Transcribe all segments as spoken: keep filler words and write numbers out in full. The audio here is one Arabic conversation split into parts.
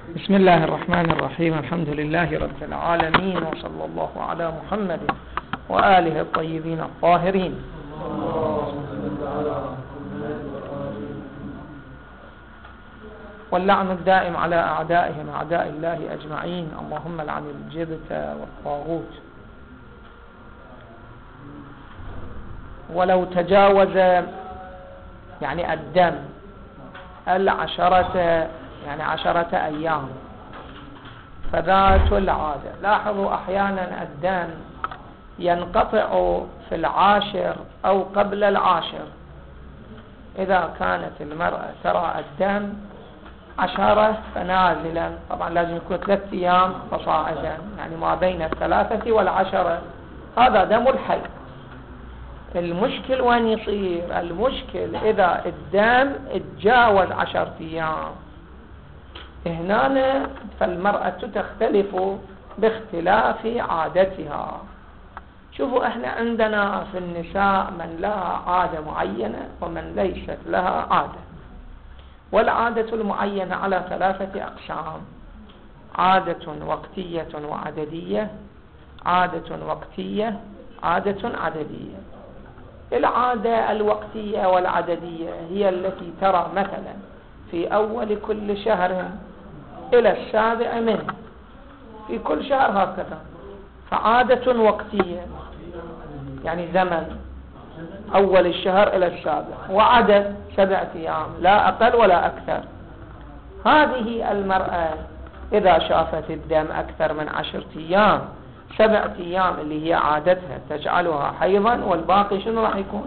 بسم الله الرحمن الرحيم. الحمد لله رب العالمين، وصلى الله على محمد وآله الطيبين الطاهرين. واللعن الدائم على أعدائهم أعداء الله أجمعين. اللهم لعن الجبت والطاغوت. ولو تجاوز يعني الدم العشرة يعني عشرة أيام فذات العادة. لاحظوا أحيانا الدم ينقطع في العاشر أو قبل العاشر. إذا كانت المرأة ترى الدم عشرة فنازلا، طبعا لازم يكون ثلاثة أيام فصاعدا، يعني ما بين الثلاثة والعشرة، هذا دم الحيض. المشكل وين يصير؟ المشكل إذا الدم اتجاوز عشرة أيام، هنا فالمرأة تختلف باختلاف عادتها. شوفوا احنا عندنا في النساء من لها عادة معينة ومن ليست لها عادة. والعادة المعينة على ثلاثة أقسام: عادة وقتية وعددية، عادة وقتية، عادة عددية. العادة الوقتية والعددية هي التي ترى مثلا في أول كل شهر إلى السابع منه، في كل شهر هكذا، فعادة وقتية يعني زمن أول الشهر إلى السابع، وعدد سبعة أيام لا أقل ولا أكثر. هذه المرأة إذا شافت الدم أكثر من عشرة أيام، سبعة أيام اللي هي عادتها تجعلها حيضا، والباقي شنو راح يكون؟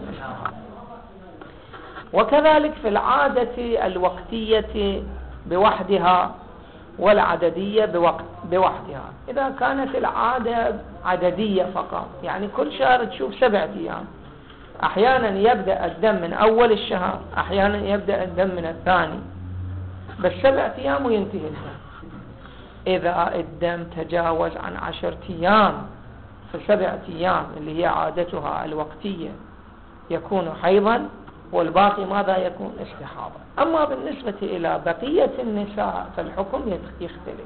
وكذلك في العادة الوقتية بوحدها والعددية بوقت بوحدها. إذا كانت العادة عددية فقط، يعني كل شهر تشوف سبعة أيام، أحيانا يبدأ الدم من أول الشهر، أحيانا يبدأ الدم من الثاني، بس سبعة أيام وينتهي الدم. إذا الدم تجاوز عن عشرة أيام، في سبعة أيام اللي هي عادتها الوقتية يكون حيضا، والباقي ماذا يكون؟ استحاضة. أما بالنسبة إلى بقية النساء فالحكم يختلف.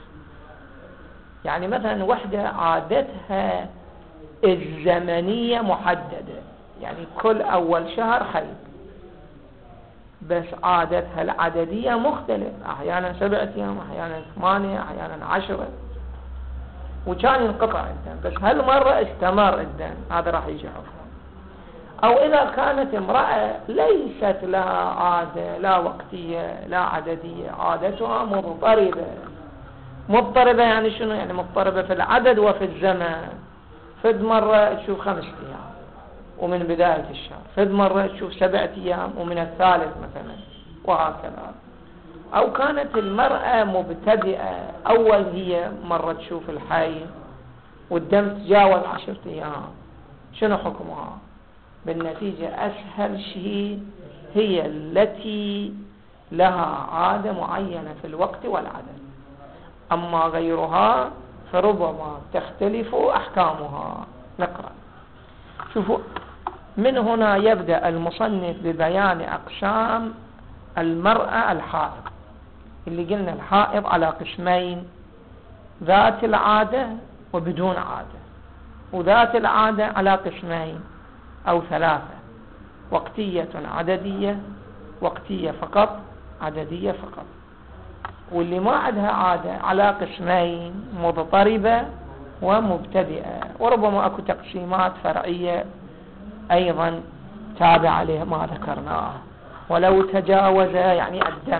يعني مثلا وحدة عادتها الزمنية محددة، يعني كل أول شهر حيض، بس عادتها العددية مختلف، أحيانا سبعة أيام، أحيانا ثمانية، أحيانا عشرة، وكان ينقطع الدم، بس هالمرة استمر الدم، هذا راح يجي حكم. أو إذا كانت امرأة ليست لها عادة، لا وقتية لا عددية، عادتها مضطربة. مضطربة يعني شنو؟ يعني مضطربة في العدد وفي الزمن. فد مرة تشوف خمسة أيام ومن بداية الشهر، فد مرة تشوف سبعة أيام ومن الثالث مثلا، وهكذا. أو كانت المرأة مبتدئة، أول هي مرة تشوف الحيض والدم تجاوز عشرة أيام، شنو حكمها؟ بالنتيجة أسهل شيء هي التي لها عادة معينة في الوقت والعدد. أما غيرها فربما تختلف أحكامها. نقرأ. شوفوا، من هنا يبدأ المصنف ببيان أقسام المرأة الحائض، اللي قلنا الحائض على قسمين: ذات العادة وبدون عادة. وذات العادة على قسمين أو ثلاثة: وقتية عددية، وقتية فقط، عددية فقط. واللي ما عندها عادة على قسمين: مضطربة ومبتدئة. وربما أكو تقسيمات فرعية أيضا تابع عليه ما ذكرناه. ولو تجاوز يعني الدم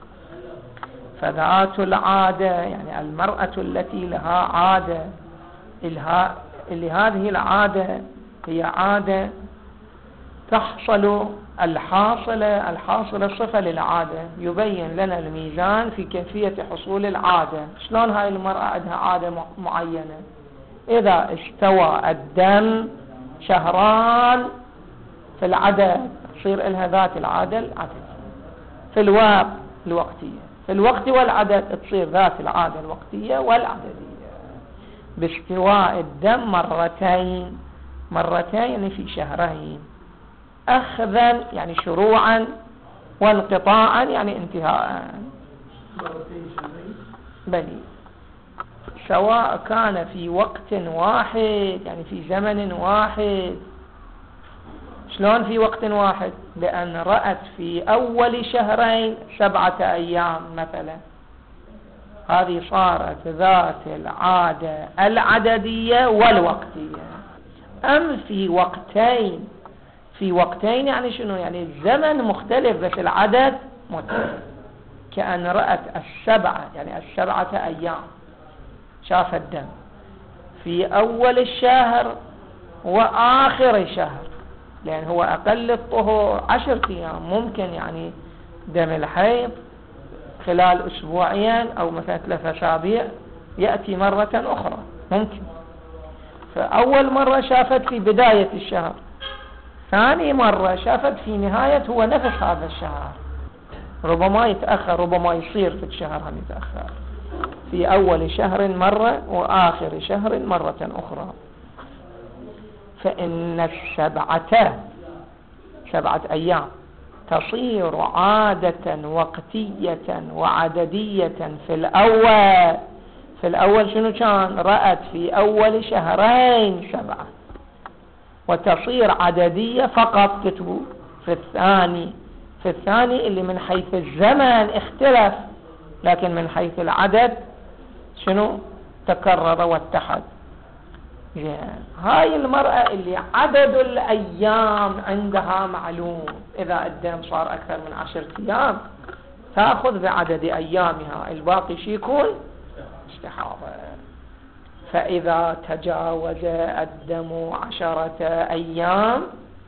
فذات العادة، يعني المرأة التي لها عادة، اللي هذه العادة هي عادة تحصل الحاصلة الحاصلة صفة للعادة. يبين لنا الميزان في كيفية حصول العادة. شلون هاي المرأة عندها عادة معينة؟ إذا استوى الدم شهران في العدد تصير لها ذات العادة العددية. في الوقت الوقتية، في الوقت والعدد تصير ذات العادة الوقتية والعددية. باستواء الدم مرتين مرتين في شهرين، أخذا يعني شروعا، وانقطاعا يعني انتهاء. بلي سواء كان في وقت واحد يعني في زمن واحد. شلون في وقت واحد؟ لأن رأت في أول شهرين سبعة أيام مثلا، هذه صارت ذات العادة العددية والوقتية. أم في وقتين، في وقتين يعني شنو؟ يعني الزمن مختلف بس العدد مختلف. كأن رأت السبعة يعني السبعة أيام، شاف الدم في أول الشهر وآخر الشهر، لأن هو أقل الطهور عشرة أيام. ممكن يعني دم الحيض خلال أسبوعين أو مثلا ثلاثة أسابيع يأتي مرة أخرى ممكن. فأول مرة شافت في بداية الشهر، ثاني مرة شافت في نهاية هو نفس هذا الشهر. ربما يتأخر، ربما يصير في الشهر هم يتأخر، في أول شهر مرة وآخر شهر مرة أخرى. فإن السبعة سبعة أيام تصير عادة وقتية وعددية. في الأول في الأول شنو كان؟ رأت في أول شهرين سبعة، وتصير عددية فقط كتبوا في الثاني. في الثاني اللي من حيث الزمن اختلف، لكن من حيث العدد شنو؟ تكرر واتحد. هاي المرأة اللي عدد الأيام عندها معلوم، إذا الدم صار أكثر من عشرة أيام تأخذ بعدد أيامها، الباقي شي يكون استحاضة. فإذا تجاوز الدم عشرة أيام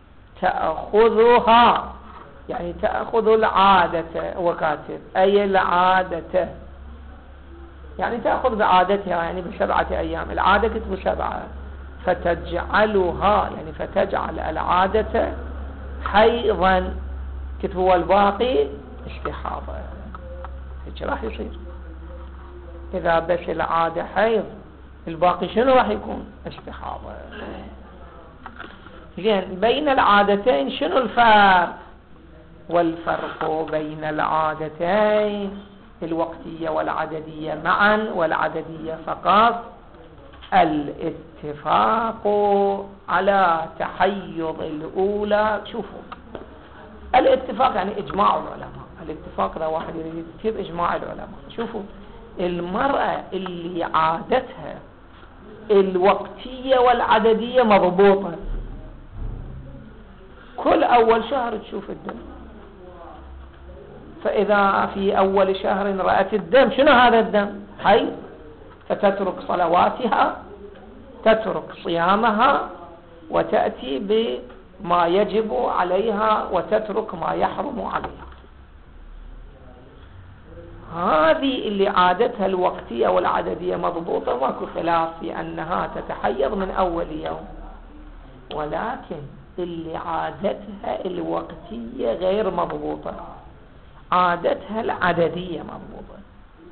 تأخذها، يعني تأخذ العادة وكاتب أي العادة، يعني تأخذ بعادتها يعني بسبعة أيام. العادة كتب سبعة، فتجعلها يعني فتجعل العادة حيضا كتب والباقي استحاضة. هيك راح يصير. إذا بس العادة حيض الباقي شنو راح يكون؟ استحاضة. زين، بين العادتين شنو الفرق؟ والفرق بين العادتين الوقتية والعددية معا والعددية فقط الاتفاق على تحيض الأولى. شوفوا، الاتفاق يعني إجماع العلماء. الاتفاق ده واحد يريد يكتب إجماع العلماء. شوفوا، المرأة اللي عادتها الوقتية والعددية مضبوطة، كل أول شهر تشوف الدم. فإذا في أول شهر رأت الدم، شنو هذا الدم؟ حي، فتترك صلواتها، تترك صيامها، وتأتي بما يجب عليها وتترك ما يحرم عليها. هذه اللي عادتها الوقتية والعددية مضبوطة، ماكو خلاف في أنها تتحيض من أول يوم. ولكن اللي عادتها الوقتية غير مضبوطة، عادتها العددية مضبوطة.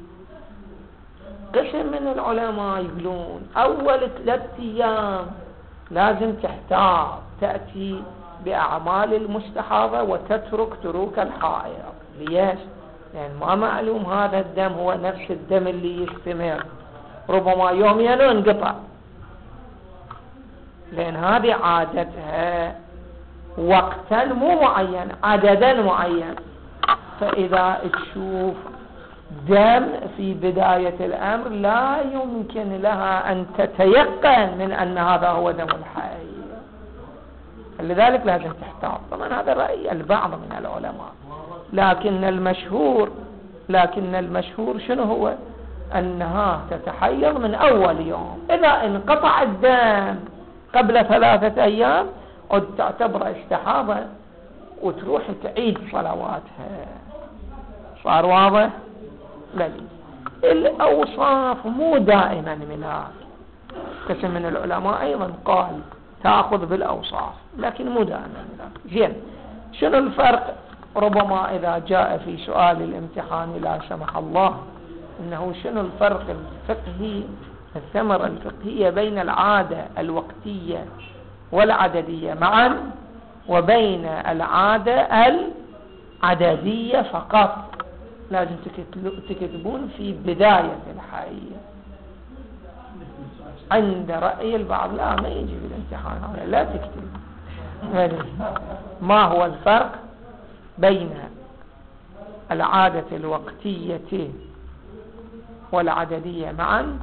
قسم من العلماء يقولون أول ثلاثة أيام لازم تحتاط، تأتي بأعمال المستحاضة وتترك تروك الحائض. ليش؟ لأن ما معلوم هذا الدم هو نفس الدم اللي يستمر، ربما يوميا ينقطع، لأن هذه عادتها وقتا مو معين، عددا معين. فإذا تشوف دم في بداية الأمر لا يمكن لها أن تتيقن من أن هذا هو دم الحي، لذلك لازم تحتاط. طبعا هذا رأي البعض من العلماء، لكن المشهور لكن المشهور شنو هو؟ أنها تتحيض من أول يوم. إذا انقطع الدم قبل ثلاثة أيام قد تعتبر استحاضة وتروح تعيد صلواتها. صار واضح؟ بلي. الأوصاف مو دائما من هذا. قسم من العلماء أيضا قال تأخذ بالأوصاف، لكن مو دائما من هذا. زين، شنو الفرق؟ ربما إذا جاء في سؤال الامتحان لا سمح الله إنه شنو الفرق الفقهي، الثمرة الفقهية بين العادة الوقتية والعددية معا وبين العادة العددية فقط. لازم تكتبون في بداية الحي. عند رأي البعض لا ما يجي في الامتحان هذا لا تكتب. ما هو الفرق بين العادة الوقتية والعددية معا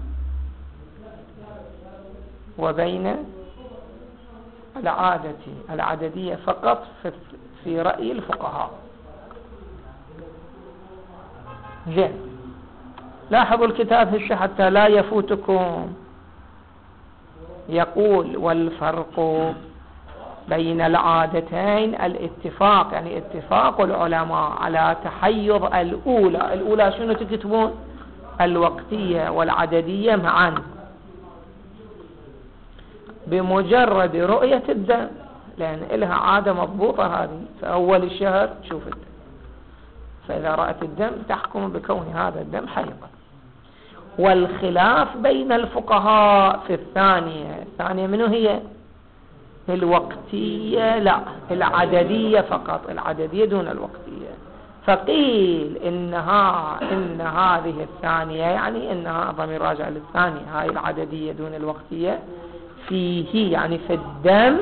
وبين العادة العددية فقط في رأي الفقهاء؟ زين، لاحظوا الكتاب هسه حتى لا يفوتكم. يقول والفرق بين العادتين الاتفاق، يعني اتفاق العلماء على تحيض الأولى. الأولى شنو تكتبون؟ الوقتية والعددية معا بمجرد رؤية الدم، لأن إلها عادة مضبوطة هذه في أول الشهر تشوف الدم، فإذا رأت الدم تحكم بكون هذا الدم حيضا. والخلاف بين الفقهاء في الثانية. الثانية منو هي؟ الوقتية، لا العددية فقط، العددية دون الوقتية. فقيل إنها إن هذه الثانية يعني إنها ضمير راجع للثانية، هاي العددية دون الوقتية فيه يعني في الدم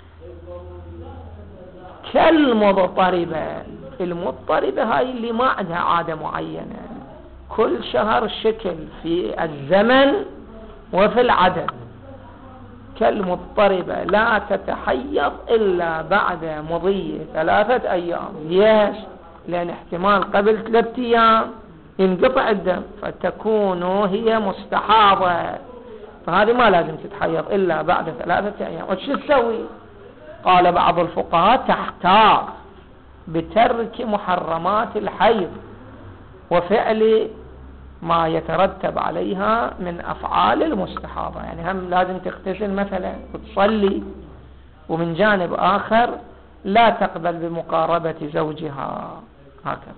كالمضطربة. المضطربة هاي اللي ما عندها عادة معينة، كل شهر شكل في الزمن وفي العدد. كالمضطربة لا تتحيض إلا بعد مضي ثلاثة أيام. ليش؟ لأن احتمال قبل ثلاثة أيام ينقطع الدم فتكون هي مستحاضة، فهذه ما لازم تتحيض إلا بعد ثلاثة أيام. وش تسوي؟ قال بعض الفقهاء تحتاط بترك محرمات الحيض وفعل ما يترتب عليها من أفعال المستحاضة. يعني هم لازم تغتسل مثلا وتصلي، ومن جانب آخر لا تقبل بمقاربة زوجها، هكذا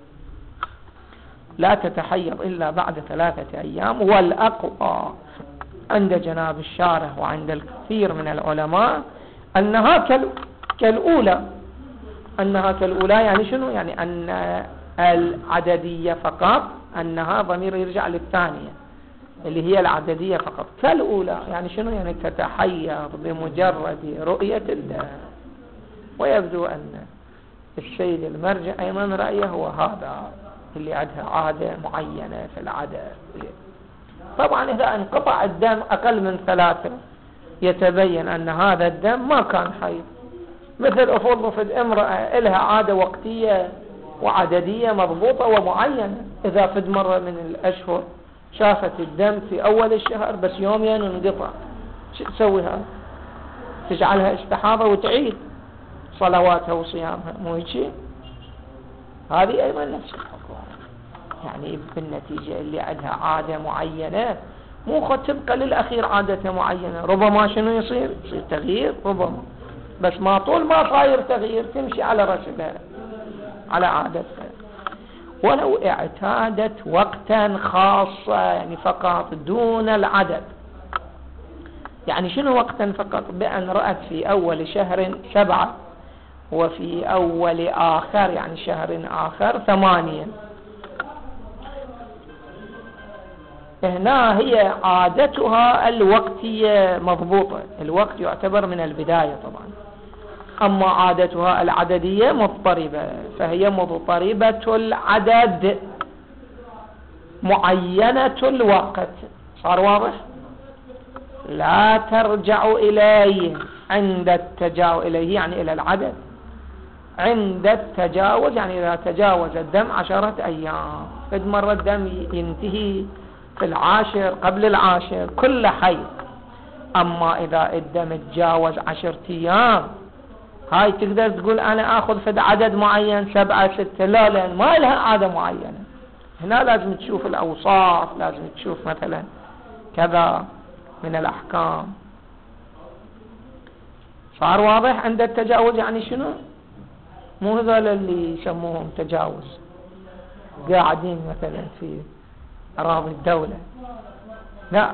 لا تتحيض إلا بعد ثلاثة أيام. والأقوى عند جناب الشارح وعند الكثير من العلماء أنها كالأولى. أنها كالأولى يعني شنو؟ يعني أن العددية فقط، أنها ضمير يرجع للثانية اللي هي العددية فقط كالأولى. يعني شنو؟ يعني تتحيض بمجرد رؤية الدم. ويبدو أن السيد المرجع أيمن رأيه هو هذا اللي عندها عادة معينة في العدد. طبعا إذا انقطع الدم أقل من ثلاثة يتبين أن هذا الدم ما كان حيض. مثل أفضل في امرأة لها عادة وقتية وعددية مضبوطة ومعينة، إذا فد مرة من الأشهر شافت الدم في أول الشهر بس يومين انقطع، شو تسوي هذا؟ تجعلها استحاضة وتعيد صلواتها وصيامها، مو هيك؟ هذه أيضا نفس الحكم. يعني بالنتيجة اللي عندها عادة معينة مو خد تبقى للأخير عادة معينة، ربما شنو يصير؟ يصير تغيير ربما، بس ما طول ما صاير تغيير تمشي على رسلها على عادتها. ولو اعتادت وقتا خاصا يعني فقط دون العدد. يعني شنو وقتا فقط؟ بأن رأت في أول شهر سبعة وفي أول آخر يعني شهر آخر ثمانية، هنا هي عادتها الوقتية مضبوطة. الوقت يعتبر من البداية طبعا. أما عادتها العددية مضطربة، فهي مضطربة العدد معينة الوقت. صار واضح؟ لا ترجع إليه عند التجاوز، إليه يعني إلى العدد. عند التجاوز يعني إذا تجاوز الدم عشرة أيام، قد مرة الدم ينتهي في العاشر قبل العاشر كل حيض. أما إذا الدم تجاوز عشرة أيام هاي تقدر تقول أنا أخذ في عدد معين سبعة ستة، لا، لأن ما لها عادة معينة. هنا لازم تشوف الأوصاف، لازم تشوف مثلا كذا من الأحكام. صار واضح؟ عند التجاوز يعني شنو؟ مو هذول اللي يسموهم تجاوز قاعدين مثلا في أراضي الدولة، لا،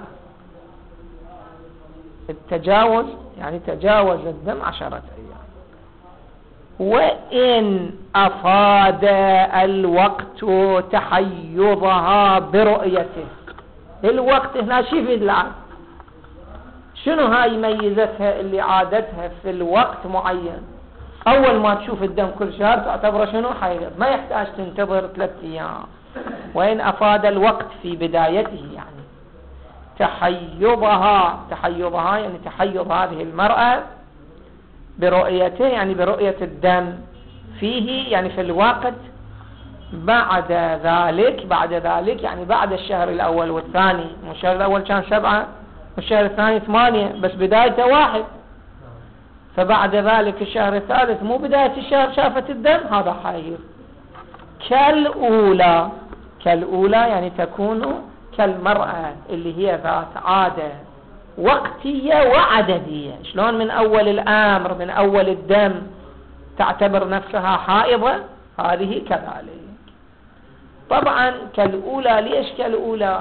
التجاوز يعني تجاوز الدم عشرة أيام. وإن أفاد الوقت تحيضها برؤيته. الوقت هنا شو يفيد العادة؟ شنو هاي ميزتها اللي عادتها في الوقت معين؟ أول ما تشوف الدم كل شهر تعتبره شنو؟ حيض، ما يحتاج تنتظر ثلاثة أيام. وإن أفاد الوقت في بدايته يعني تحيضها، تحيضها يعني تحيض هذه المرأة برؤيته، يعني برؤية الدم فيه، يعني في الوقت بعد ذلك. بعد ذلك يعني بعد الشهر الأول والثاني. الشهر الأول كان سبعة والشهر الثاني ثمانية، بس بدايته واحد. فبعد ذلك الشهر الثالث مو بداية الشهر شافت الدم، هذا حيض. كالأولى، كالأولى يعني تكون كالمرأة اللي هي ذات عادة وقتية وعددية. شلون من أول الأمر من أول الدم تعتبر نفسها حائضة، هذه كذلك. طبعا كالأولى، ليش كالأولى؟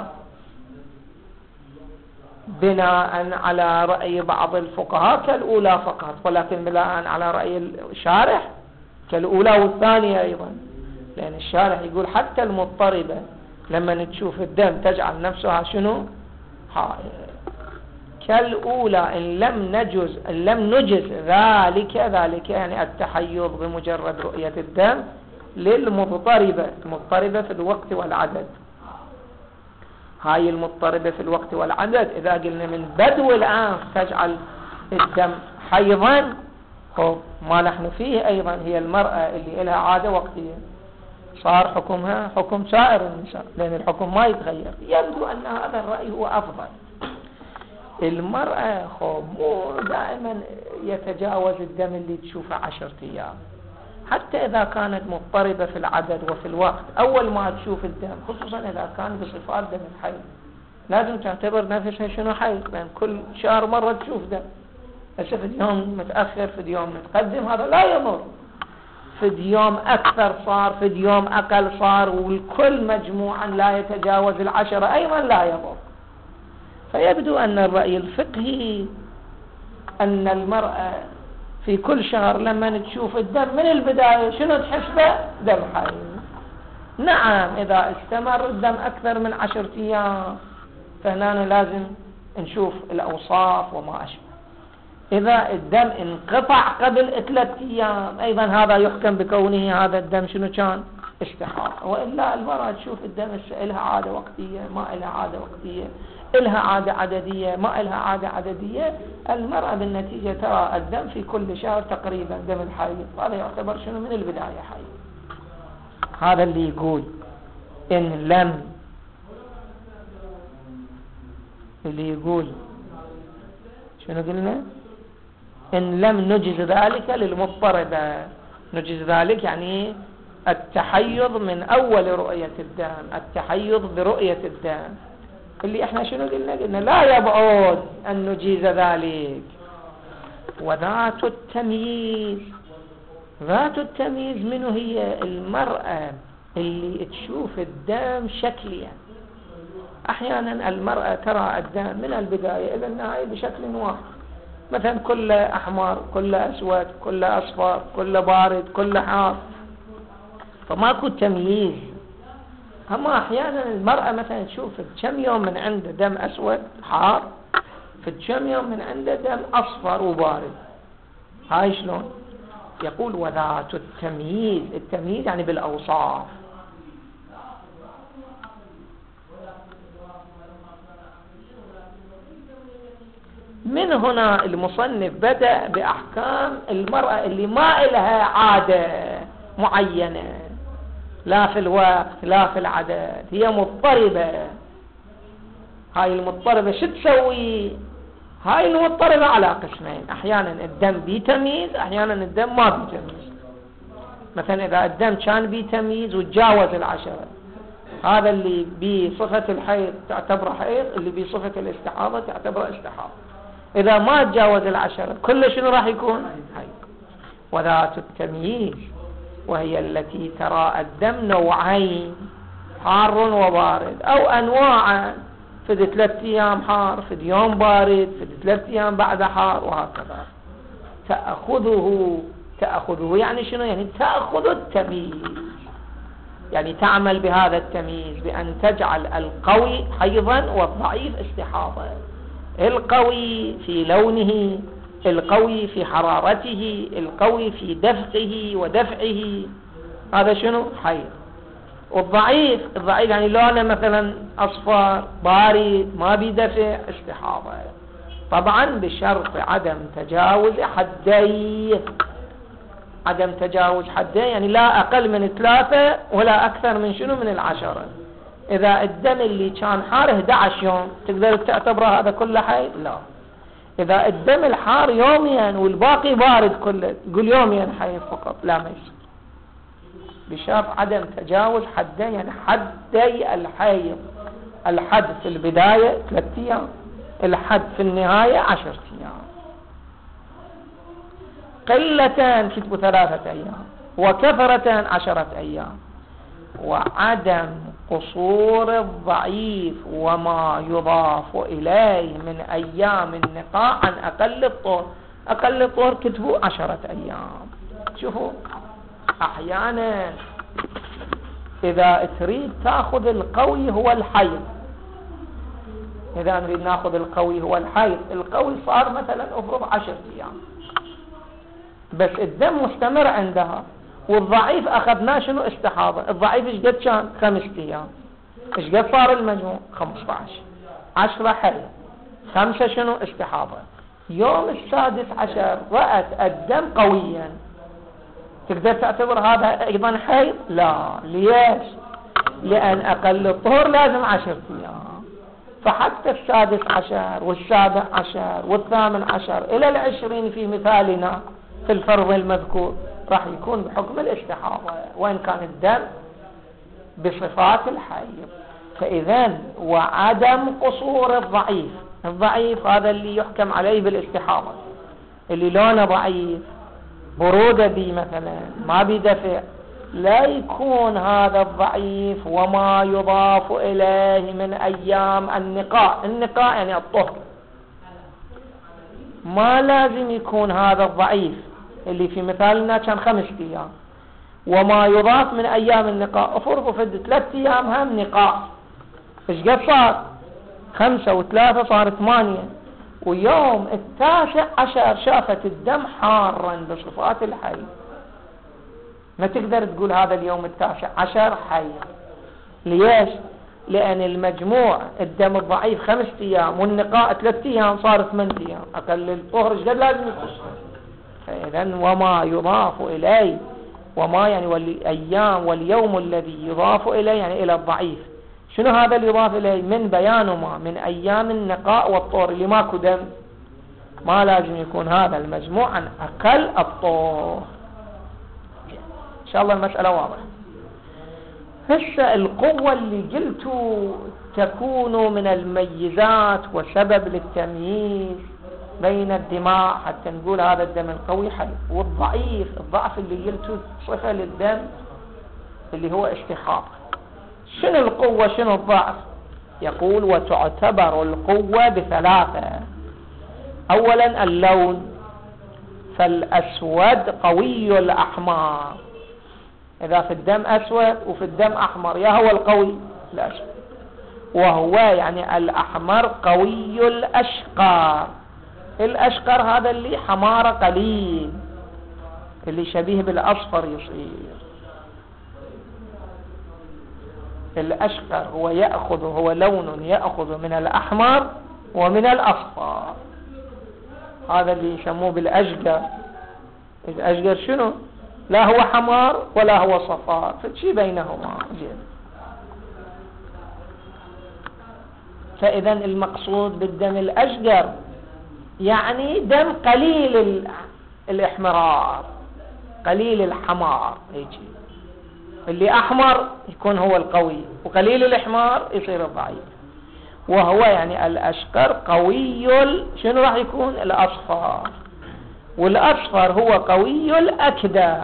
بناء على رأي بعض الفقهاء كالأولى فقط، ولكن بناء على رأي الشارح كالأولى والثانية أيضا، لأن الشارح يقول حتى المضطربة لما تشوف الدم تجعل نفسها شنو؟ حائض. كالأولى إن لم نجز إن لم نجز ذلك، ذلك يعني التحيض بمجرد رؤية الدم للمضطربة، المضطربة في الوقت والعدد. هاي المضطربة في الوقت والعدد إذا قلنا من بدو الآن تجعل الدم حيضا، هو ما نحن فيه أيضا هي المرأة اللي لها عادة وقتية، صار حكمها حكم سائر النساء، لأن الحكم ما يتغير. يبدو أن هذا الرأي هو أفضل. المرأة خو مو دائما يتجاوز الدم اللي تشوفه عشرة أيام، حتى إذا كانت مضطربة في العدد وفي الوقت. أول ما تشوف الدم خصوصا إذا كان بصفات دم الحيض لازم تعتبر نفسها شنو حيض، لأن كل شهر مرة تشوف دم. بس في اليوم متأخر في اليوم متقدم هذا لا يضر، في اليوم أكثر صار في اليوم أقل صار، والكل مجموعا لا يتجاوز العشرة أيضا لا يضر. فيبدو أن الرأي الفقهي أن المرأة في كل شهر لما تشوف الدم من البداية شنو تحسبه؟ دم حيض. نعم إذا استمر الدم أكثر من عشرة أيام فهنا لازم نشوف الأوصاف وما أشبه. إذا الدم انقطع قبل ثلاثة أيام أيضا هذا يحكم بكونه هذا الدم شنو كان؟ استحاضة. وإلا المرأة تشوف الدم لها عادة وقتية ما لها عادة وقتية، إلها عادة عددية ما إلها عادة عددية، المرأة بالنتيجة ترى الدم في كل شهر تقريبا دم الحيض، هذا يعتبر شنو من البداية حيض. هذا اللي يقول إن لم اللي يقول شنو قلنا؟ إن لم نجز ذلك للمضطربة. نجز ذلك يعني التحيض من أول رؤية الدم، التحيض برؤية الدم اللي احنا شنو قلنا؟ قلنا لا يبعد أن نجيز ذلك. وذات التمييز، ذات التمييز منه هي المرأة اللي تشوف الدم شكليا. أحيانا المرأة ترى الدم من البداية إلى النهاية بشكل واحد، مثلا كل أحمر كل أسود كل أصفر كل بارد كل حار، فماكو تمييز. أما أحيانا المرأة مثلا تشوف في كم يوم من عنده دم أسود حار، في كم يوم من عنده دم أصفر وبارد. هاي شلون؟ يقول وذات التمييز، التمييز يعني بالأوصاف. من هنا المصنف بدأ بأحكام المرأة اللي ما لها عادة معينة، لا في الوقت لا في العدد، هي مضطربة. هاي المضطربة شو تسوي؟ هاي المضطربة على قسمين، أحيانا الدم بيتمييز أحيانا الدم ما بيتمييز. مثلا إذا الدم كان بيتمييز وتجاوز العشرة، هذا اللي بصفة الحيض تعتبره حيض، اللي بصفة الاستحاضة تعتبره استحاضة. إذا ما تجاوز العشرة كل شنو راح يكون؟ حيض. وذات التمييز وهي التي ترى الدم نوعين حار وبارد، أو أنواع، في ثلاثة أيام حار في يوم بارد في ثلاثة أيام بعد حار وهكذا، تأخذه تأخذه يعني شنو؟ يعني تأخذ التمييز، يعني تعمل بهذا التمييز بأن تجعل القوي حيضا والضعيف استحاضة. القوي في لونه، القوي في حرارته، القوي في دفقه ودفعه، هذا شنو؟ حيض. والضعيف، الضعيف يعني لونه مثلا أصفر بارد ما بدفع، استحاضة. طبعا بشرط عدم تجاوز حدين، عدم تجاوز حدين يعني لا أقل من ثلاثة ولا أكثر من شنو؟ من العشرة. إذا الدم اللي كان حار أحد عشر يوم تقدر تعتبره هذا كله حيض؟ لا. إذا الدم الحار يوميا والباقي بارد كله تقول يوميا حيض فقط؟ لا، ما يصير. بشرط عدم تجاوز حدين، يعني حدي الحيض، الحد في البداية ثلاثة أيام، الحد في النهاية عشرة أيام. قلة كتب ثلاثة أيام، وكثرة عشرة أيام. وعدم قصور الضعيف وما يضاف إليه من أيام النقاء عن أقل الطهر. أقل الطهر كتبوا عشرة أيام. شوفوا، أحيانا إذا تريد تأخذ القوي هو الحيض، إذا نريد نأخذ القوي هو الحيض، القوي صار مثلا أفرض عشرة أيام بس الدم مستمر عندها، والضعيف أخذناه شنو؟ استحاضة. الضعيف إيش قد كان؟ خمسة أيام. إيش قد صار المجموع؟ خمسة عشر. عشرة حيض، خمسة شنو؟ استحاضة. يوم السادس عشر رأت الدم قويا، تقدر تعتبر هذا أيضا حيض؟ لا. ليش؟ لأن أقل الطهر لازم عشرة أيام. فحتى السادس عشر والسابع عشر والثامن عشر إلى العشرين في مثالنا في الفرض المذكور راح يكون بحكم الاستحاضة، وإن كان الدم بصفات الحيض. فإذن وعدم قصور الضعيف، الضعيف هذا اللي يحكم عليه بالاستحاضة، اللي لونه ضعيف، برودة بي مثلا، ما بدفع، لا يكون هذا الضعيف وما يضاف إليه من أيام النقاء. النقاء يعني الطهر، ما لازم يكون هذا الضعيف اللي في مثالنا كان خمسة أيام وما يضاف من أيام النقاء. أفرض فد ثلاثة أيام هم نقاء، إيش قد صار؟ خمسة وثلاثة صار ثمانية، ويوم التاسع عشر شافت الدم حارا بصفات الحيض، ما تقدر تقول هذا اليوم التاسع عشر حيض. ليش؟ لأن المجموع الدم الضعيف خمسة أيام والنقاء ثلاثة أيام صار ثمانية أيام، أقل الطهر إيش قد لازم يكون؟ فإذن وما يضاف إليه، وما يعني والأيام واليوم الذي يضاف إليه يعني إلى الضعيف. شنو هذا اللي يضاف إليه؟ من بيان ما من أيام النقاء والطهر اللي ماكو دم، ما لازم يكون هذا المجموع عن أقل الطهر. إن شاء الله المسألة واضحة. هسه القوة اللي قلتوا تكون من الميزات وسبب للتمييز بين الدماء حتى نقول هذا الدم القوي حي، والضعيف الضعف اللي قلتوا صفة للدم اللي هو استحاضة. شنو القوة شنو الضعف؟ يقول وتعتبر القوة بثلاثة. أولا اللون، فالأسود قوي الأحمر. إذا في الدم أسود وفي الدم أحمر يا هو القوي الأسود، وهو يعني الأحمر قوي الأشقر. الأشقر هذا اللي حمارة قليل، اللي شبيه بالأصفر يصير. الأشقر هو يأخذ هو لون يأخذ من الأحمر ومن الأصفر، هذا اللي يسموه بالأشقر. الأشقر شنو؟ لا هو حمار ولا هو صفار، فشي بينهما. فإذا المقصود بالدم الأشقر يعني دم قليل الإحمرار، قليل الحمار يجي. اللي أحمر يكون هو القوي، وقليل الإحمار يصير الضعيف. وهو يعني الأشقر قوي شنو راح يكون؟ الأصفر. والأصفر هو قوي الأكدر.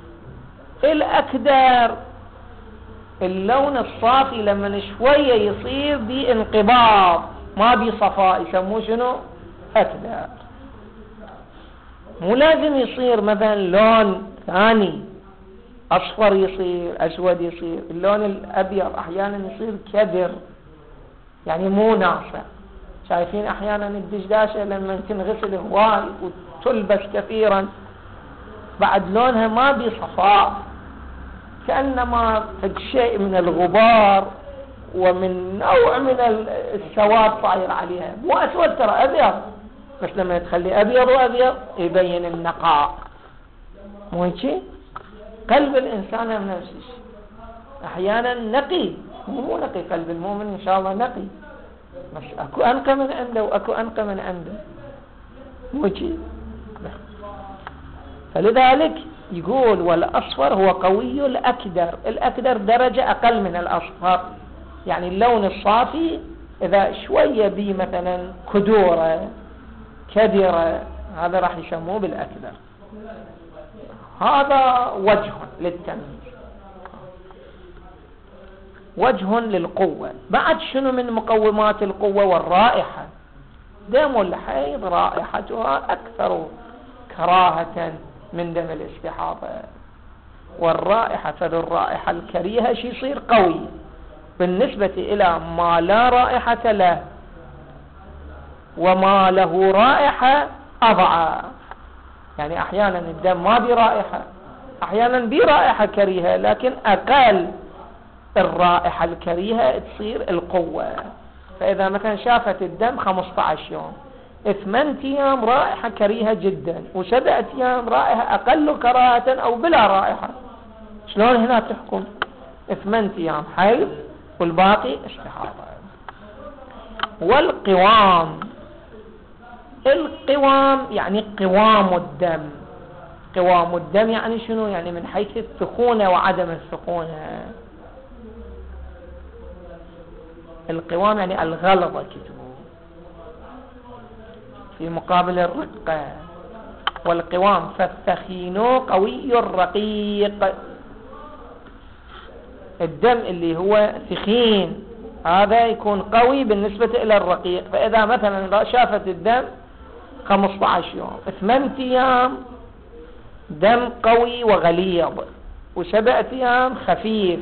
الأكدر اللون الصافي لما شوية يصير بانقباض ما بصفاء، يسموه شنو؟ أكدر. مو لازم يصير مثلا لون ثاني، أصفر يصير، أسود يصير. اللون الأبيض أحيانا يصير كدر، يعني مو ناصع. شايفين أحيانا الدشداشة لما تنغسل هواي وتلبس كثيرا بعد لونها ما بصفاء، كأنما فد شيء من الغبار ومن نوع من السواد صاير عليها. مو أسود ترى، أبيض، بس لما تخلي أبيض وأبيض يبين النقاء. مو هيك؟ قلب الإنسان هم نفس الشيء، أحيانا نقي، مو نقي. قلب المؤمن إن شاء الله نقي، بس أكو أنقى من عنده وأكو أنقى من عنده. مو هيك؟ فلذلك يقول والأصفر هو قوي الأكدر. الأكدر درجة أقل من الأصفر، يعني اللون الصافي إذا شوية بي مثلا كدورة كدرة هذا راح يسموه بالأكدر. هذا وجه للتمييز، وجه للقوة. بعد شنو من مقومات القوة؟ والرائحة. دم الحيض رائحتها أكثر كراهة من دم الاستحاضة. والرائحة فذو الرائحة الكريهة شي يصير قوي بالنسبة إلى ما لا رائحة له، وما له رائحة أضعف. يعني أحيانا الدم ما بي رائحة، أحيانا بي رائحة كريهة، لكن أقل الرائحة الكريهة تصير القوة. فإذا مثلا شافت الدم خمسة عشر يوم، ثمان أيام رائحة كريهة جدا، وسبعة أيام رائحة أقل كراهة أو بلا رائحة، شلون هنا تحكم؟ ثمان أيام حيض والباقي استحاضة. والقوام، القوام يعني قوام الدم. قوام الدم يعني شنو؟ يعني من حيث السخونة وعدم السخونة. القوام يعني الغلظة كتبه في مقابل الرقة. والقوام فالثخين قوي الرقيق. الدم اللي هو ثخين هذا يكون قوي بالنسبة إلى الرقيق. فإذا مثلا شافت الدم خمسة عشر يوم، ثمان أيام دم قوي وغليظ، وسبعة أيام خفيف،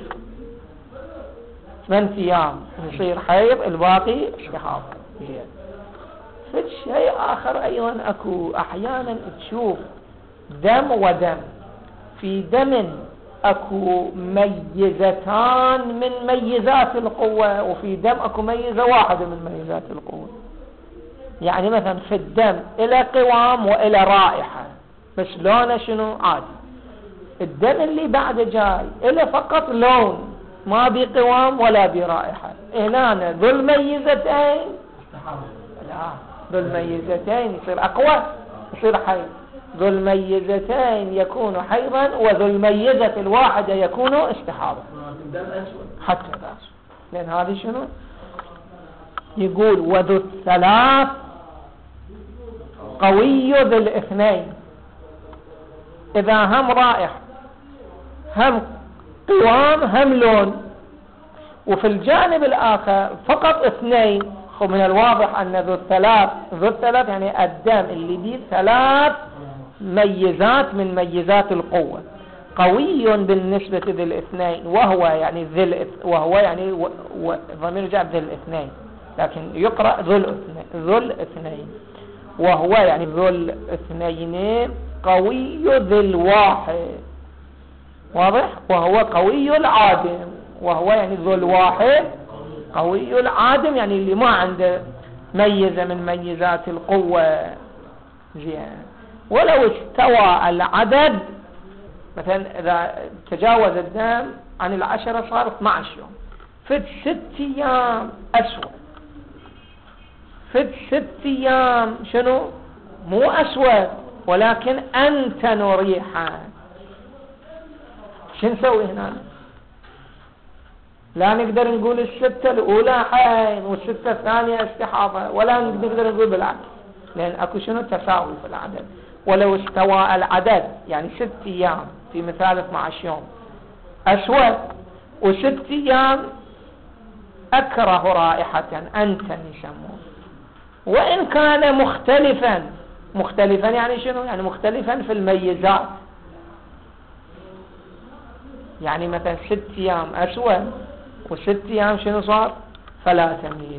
ثمان أيام يصير حيض، الباقي استحاضة. في شيء آخر أيضا أكو أحيانا تشوف دم ودم. في دم أكو ميزتان من ميزات القوة، وفي دم أكو ميزة واحدة من ميزات القوة. يعني مثلا في الدم إلى قوام وإلى رائحة، بس لونه شنو؟ عادي. الدم اللي بعد جاي إلى فقط لون، ما بي قوام ولا بي رائحة. هنا ذو الميزتين، لا ذو الميزتين يصير أقوى، يصير حيض. ذو الميزتين يكون حيضا، وذو الميزة الواحدة يكون استحاضة. حتى ذا، لأن هذه شنو يقول؟ وذو الثلاث قوي ذو الاثنين. إذا هم رائحة هم قوام هم لون، وفي الجانب الآخر فقط اثنين، من الواضح أن ذو الثلاث، ذو الثلاث يعني الدم اللي دي ثلاث ميزات من ميزات القوة، قوي بالنسبة ذي الاثنين. وهو يعني ذي، وهو يعني ضمير جاء ذي الاثنين، لكن يقرأ ذو الاثنين، ذو الاثنين. وهو يعني ذو الاثنين قوي ذي الواحد، واضح؟ وهو قوي العادم. وهو يعني ذو الواحد قوي العادم، يعني اللي ما عنده ميزة من ميزات القوة. زين. ولو استوى العدد، مثلا إذا تجاوز الدم عن العشرة صار اثني عشر يوم، في ست أيام أسود، في ست أيام شنو؟ مو أسود ولكن أنتن ريحا. شو نسوي هنا؟ لا نقدر نقول الستة الأولى حين والستة الثانية استحاضة، ولا نقدر نقول بالعكس، لأن أكو شنو؟ تساوي في العدد. ولو استوى العدد يعني ست أيام في مثال اثني عشر يوم أسود، وست أيام أكره رائحة أنتن يسمون. وإن كان مختلفا مختلفا يعني شنو؟ يعني مختلفا في الميزات. يعني مثلا ست ايام اسود وست ايام شنو صار؟ فلا تمييز.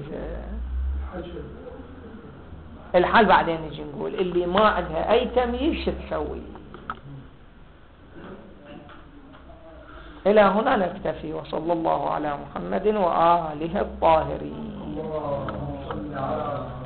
الحال بعدين نجي نقول اللي ما عندها اي تمييز شو تسوي. الى هنا نكتفي، وصلى الله على محمد وآله الطاهرين.